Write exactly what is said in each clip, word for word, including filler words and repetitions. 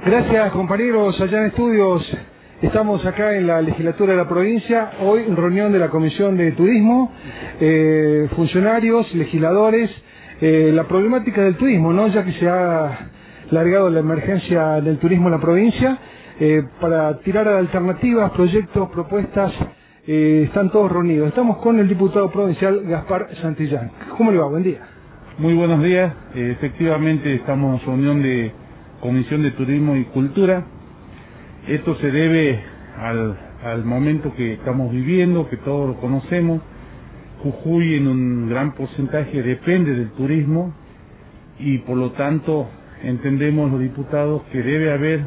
Gracias, compañeros, allá en estudios. Estamos acá en la legislatura de la provincia, hoy en reunión de la Comisión de Turismo, eh, funcionarios, legisladores, eh, la problemática del turismo, ¿no? Ya que se ha largado la emergencia del turismo en la provincia, eh, para tirar alternativas, proyectos, propuestas, eh, están todos reunidos. Estamos con el diputado provincial Gaspar Santillán. ¿Cómo le va? Buen día. Muy buenos días, eh, efectivamente estamos en reunión de Comisión de Turismo y Cultura. Esto se debe al, al momento que estamos viviendo, que todos lo conocemos. Jujuy en un gran porcentaje depende del turismo y por lo tanto entendemos los diputados que debe haber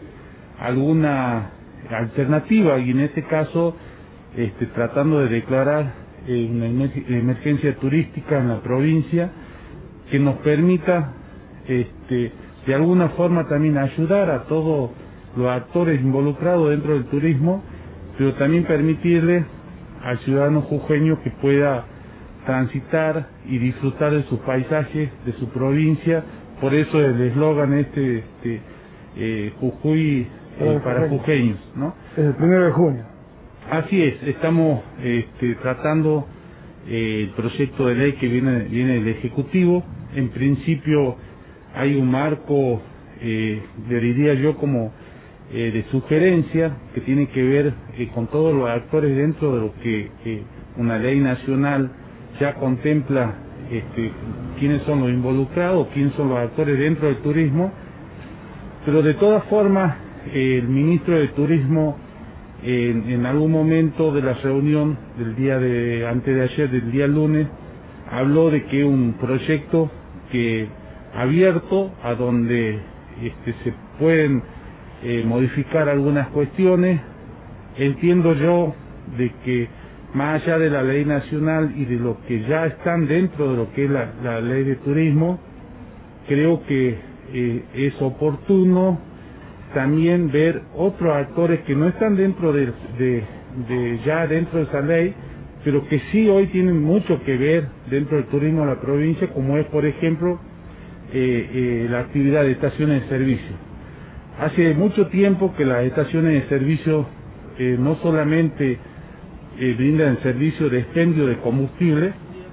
alguna alternativa y en este caso este, tratando de declarar eh, una emergencia turística en la provincia que nos permita este, de alguna forma también ayudar a todos los actores involucrados dentro del turismo, pero también permitirle al ciudadano jujeño que pueda transitar y disfrutar de sus paisajes, de su provincia. Por eso el eslogan este, este eh, Jujuy eh, para jujeños, ¿no? Es el primero de junio. Así es, estamos este, tratando eh, el proyecto de ley que viene, viene del Ejecutivo. En principio hay un marco, eh, le diría yo como eh, de sugerencia, que tiene que ver eh, con todos los actores dentro de lo que eh, una ley nacional ya contempla, este, quiénes son los involucrados, quiénes son los actores dentro del turismo, pero de todas formas eh, el ministro de Turismo en, en algún momento de la reunión del día de antes de ayer, del día lunes, habló de que un proyecto que abierto a donde este, se pueden eh, modificar algunas cuestiones. Entiendo yo de que más allá de la ley nacional y de lo que ya están dentro de lo que es la, la ley de turismo, creo que eh, es oportuno también ver otros actores que no están dentro de, de, de ya dentro de esa ley, pero que sí hoy tienen mucho que ver dentro del turismo de la provincia, como es por ejemplo eh, eh, la actividad de estaciones de servicio. Hace mucho tiempo que las estaciones de servicio eh, no solamente eh, brindan el servicio de expendio de combustible,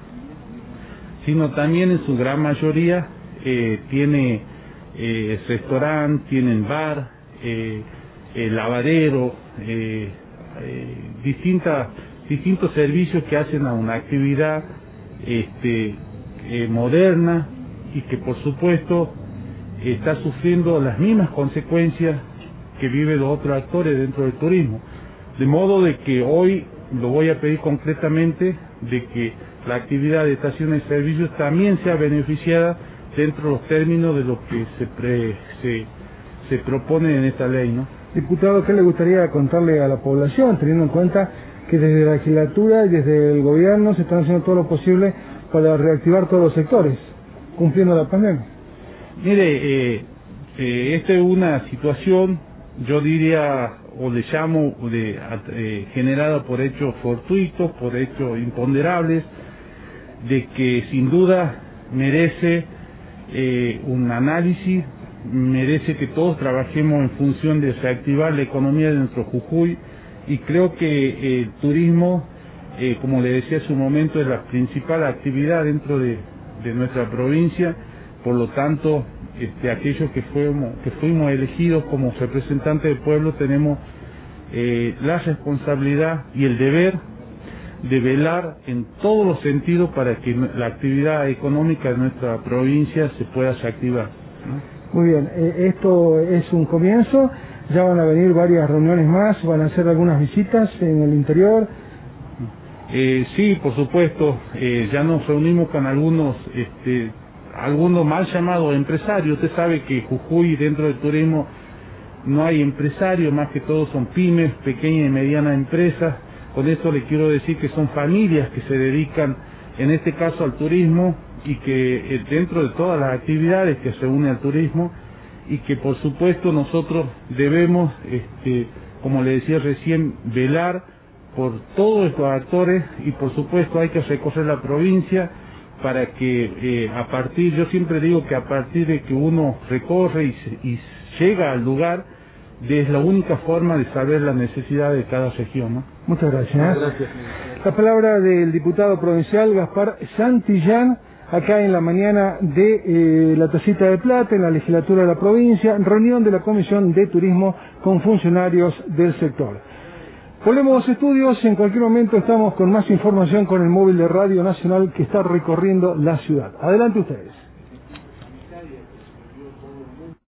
sino también en su gran mayoría eh, tiene eh, restaurante, tienen bar, eh, eh, lavadero, eh, eh, distintas distintos servicios que hacen a una actividad este, eh, moderna y que por supuesto está sufriendo las mismas consecuencias que viven los otros actores dentro del turismo. De modo de que hoy lo voy a pedir concretamente de que la actividad de estaciones de servicios también sea beneficiada dentro de los términos de lo que se, pre, se, se propone en esta ley, ¿no? Diputado, ¿qué le gustaría contarle a la población, teniendo en cuenta que desde la legislatura y desde el gobierno se están haciendo todo lo posible para reactivar todos los sectores, cumpliendo la pandemia? Mire, eh, eh, esta es una situación, yo diría, o le llamo, de, eh, generada por hechos fortuitos, por hechos imponderables, de que sin duda merece eh, un análisis, merece que todos trabajemos en función de reactivar la economía de nuestro Jujuy. Y creo que eh, el turismo, eh, como le decía hace un momento, es la principal actividad dentro de, de nuestra provincia. Por lo tanto, este, aquellos que fuimos, que fuimos elegidos como representantes del pueblo tenemos eh, la responsabilidad y el deber de velar en todos los sentidos para que la actividad económica de nuestra provincia se pueda reactivar, ¿no? Muy bien, eh, esto es un comienzo. Ya van a venir varias reuniones más, van a hacer algunas visitas en el interior. Eh, sí, por supuesto, eh, ya nos reunimos con algunos, este, algunos mal llamados empresarios. Usted sabe que Jujuy dentro del turismo no hay empresarios, más que todo son pymes, pequeñas y medianas empresas. Con esto le quiero decir que son familias que se dedican, en este caso al turismo, y que eh, dentro de todas las actividades que se unen al turismo, y que por supuesto nosotros debemos, este, como le decía recién, velar por todos estos actores y por supuesto hay que recorrer la provincia para que eh, a partir, yo siempre digo que a partir de que uno recorre y, se, y llega al lugar, es la única forma de saber la necesidad de cada región, ¿no? Muchas gracias. Gracias. La palabra del diputado provincial Gaspar Santillán, acá en la mañana de eh, la Tacita de Plata, en la legislatura de la provincia, reunión de la Comisión de Turismo con funcionarios del sector. Volvemos a los estudios, en cualquier momento estamos con más información con el móvil de Radio Nacional que está recorriendo la ciudad. Adelante ustedes.